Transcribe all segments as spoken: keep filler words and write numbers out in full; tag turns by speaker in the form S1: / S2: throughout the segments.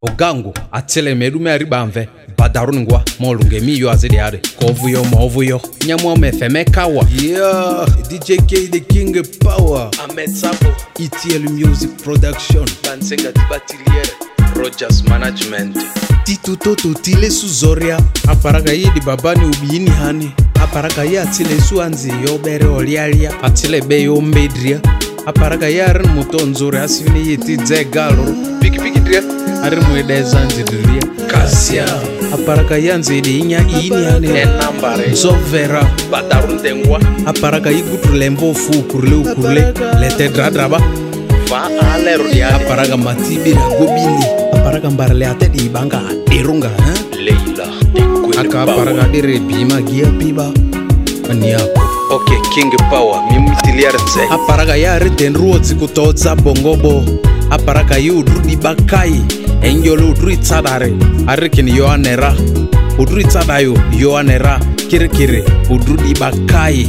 S1: Ogango atele medume aribamve badarungwa molunge yo azediare kovuyo movuyo nyamwa mefeme kawa.
S2: Yeah, D J K the King Power,
S1: Ahmed Sabo,
S2: E T L Music Production,
S1: Bansenga Tibatiliere, Rogers Management,
S2: Tito Toto Tile Suzoria,
S1: aparaka yidi babani ubini hani, aparaka ya atile suanzi yo bere olialia, atile beyo mbedria, aparaka ya ren mutonzore asivini yiti zegalo, piki piki dria, ari mwede zanzi dria, kasia, aparaka yanzi di inya ini hani, enambare, zovera, badarundengwa, aparaka igutulembo fu kurle ukurle, lete dradraba, va ale rodia, aparaka matibira gobini, aparaka mbarle ate di banga dirunga, hein? Leila, aka aparaka dire bima gia piba, aniako. Okay, King Power, mimi tiliare nze. Aparaka ya reten ruotsi kutotsa bongobo, aparaka yu drudi bakai, enjolo drudi tsadare, arikini yo anera, udrudi tsadayo yo anera, kire kire, udrudi bakai.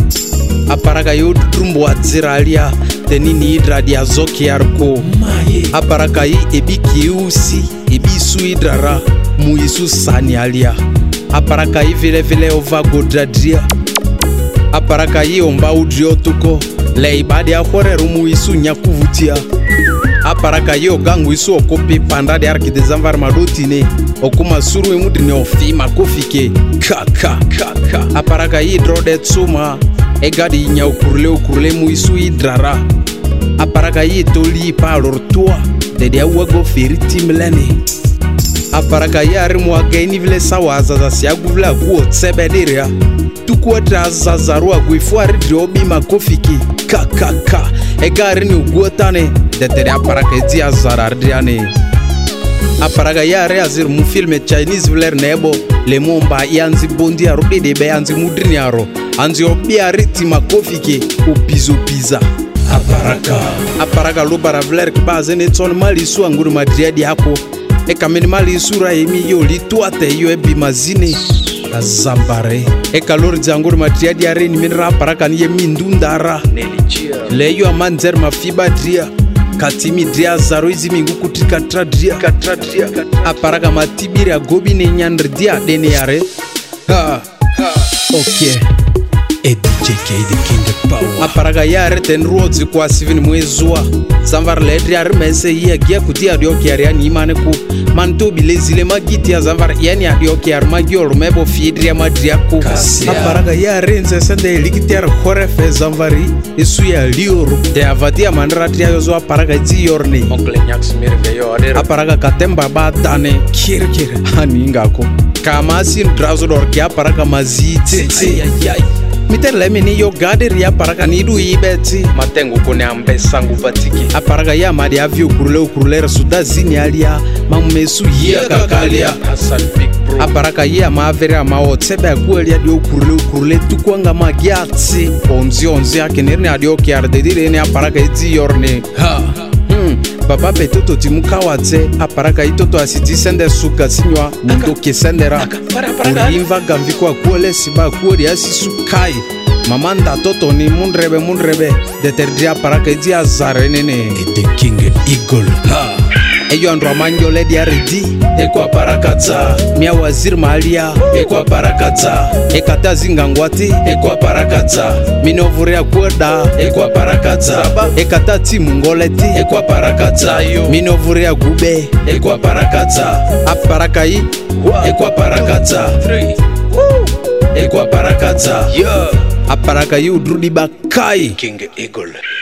S1: Aparaka yu drumbo adziralia, tenini idradi azoki arko. Aparaka yi ebi kiusi, ebi suidrara, muisu sani alia. Aparaka yi vile vile ova godradria. Aparaka yi omba udrio tuko, le ibadi akware rumu isu nyakuvutia. Aparaka yi ogangu isu okopi panda de arkide zamvar madotine, okuma suru emudine ofi makofike, kaka kaka. Aparaka yi drode tsuma, egadi nya ukurle ukurle mu isu idrara. Aparaka yi toli pa lortua, dede awago feriti mlene. Aparaka yi arimu againi vile sawa zaza siagu vile aguo tsebediria. Tukua trazazaru aguifu aridrobi makofiki kakaka egari ni uguotane detere aparaka ezi azarardiane. Aparaka yare azir mu filme Chinese vler nebo le momba yanzi bondi arode debe yanzi mudrini aro anzi obi ariti makofiki upizo pizza. Aparaka aparaka lubara vler kibaze ne ton mali su anguru madriadi hako eka minimali isura emi yo lituate yo ebi mazine azambare eka lori zangur matriadi areni minra aparaka ni yemindundara leyo amanzer mafiba dria katimi dria zaro izi mingu kutika tradria katradria aparaka matibiri agobi ne nyandria dene yare ha ha. Okay,
S2: E D J K the King Power,
S1: aparaka yare ten roads kwa sivini mwezua zamvar ledri armese ya gia kutia dioki ariani imane ku manto bilezile magiti ya zamvar yani adioki armagiol mebo fiedria madriako. Aparaka yare nze sende likitiar khorefe zamvari isu ya lioro de avadia mandratria yozo aparaka zi yorne oncle nyax mirge yo adera aparaka katemba badane kirkir haningako kama sin drazodor ki aparaka mazite ayayay miterle mini yo gader ya aparaka nidu ibeti matengu kone ambe sangu batiki aparaka ya madi avio kurule ukurule suda zini alia mamesu ya kakalia Hassan Big Bro aparaka ya maavere ama otsebe akuelia dio ukurule ukurule tukwanga magiatsi onzi onzi akenerne adio kiardedire ne aparaka ezi yorne ha hmm. Baba betoto timukawatse aparaka itoto asiti sende suka sinywa mundo kesendera urimva gamviko akuole siba akuori asisukai mamanda toto ni munrebe munrebe deterdi aparaka ezi azarenene
S2: The King Eagle,
S1: ha eyo andro manjo ledi aridi ekwa parakatsa mia wazir malia ekwa parakatsa ekata zingangwati ekwa parakatsa minovure akweda ekwa parakatsa ekata timungoleti ekwa parakatsa yo minovure agube ekwa parakatsa aparaka yi ekwa parakatsa ekwa parakatsa yo aparaka yi udrudi bakai King Eagle.